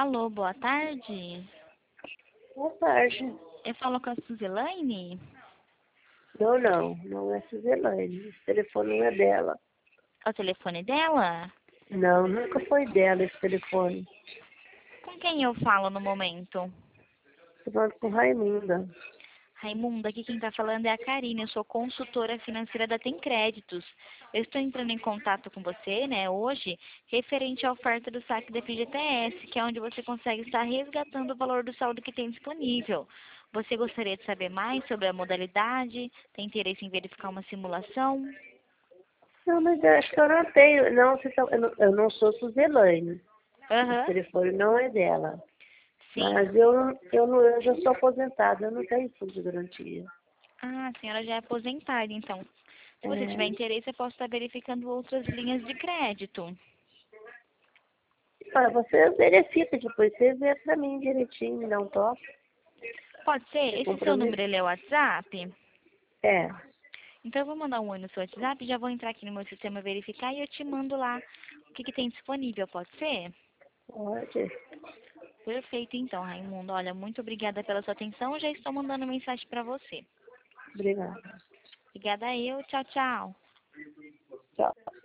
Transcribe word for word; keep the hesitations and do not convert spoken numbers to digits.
Alô, boa tarde. Boa tarde. Eu falo com a Suzelaine? Não, não, não é Suzelaine. Esse telefone não é dela. É o telefone dela? Não, nunca foi dela esse telefone. Com quem eu falo no momento? Estou falando com Raimunda. Raimunda, aqui quem está falando é a Karine, eu sou consultora financeira da Tem Créditos. Eu estou entrando em contato com você, né, hoje, referente à oferta do saque da F G T S, que é onde você consegue estar resgatando o valor do saldo que tem disponível. Você gostaria de saber mais sobre a modalidade? Tem interesse em verificar uma simulação? Não, mas eu acho que eu não tenho. Não, vocês tão- eu, não, eu não sou Suzelaine. Esse Aham, telefone não é dela. sim. Mas eu, eu, não, eu já sou aposentada, eu não tenho fundo de garantia. Ah, a senhora já é aposentada, então. Se você tiver É, interesse, eu posso estar verificando outras linhas de crédito. olha, você verifica depois, você vê pra mim direitinho, me dá um toque, Pode ser? sem Esse seu compromisso. número ele é o WhatsApp? É, Então eu vou mandar um oi no seu WhatsApp, já vou entrar aqui no meu sistema verificar e eu te mando lá o que, que tem disponível, pode ser? pode. Perfeito, então, Raimundo. Olha, muito obrigada pela sua atenção. Já estou mandando mensagem para você. Obrigada. Obrigada eu. Tchau, tchau. Tchau.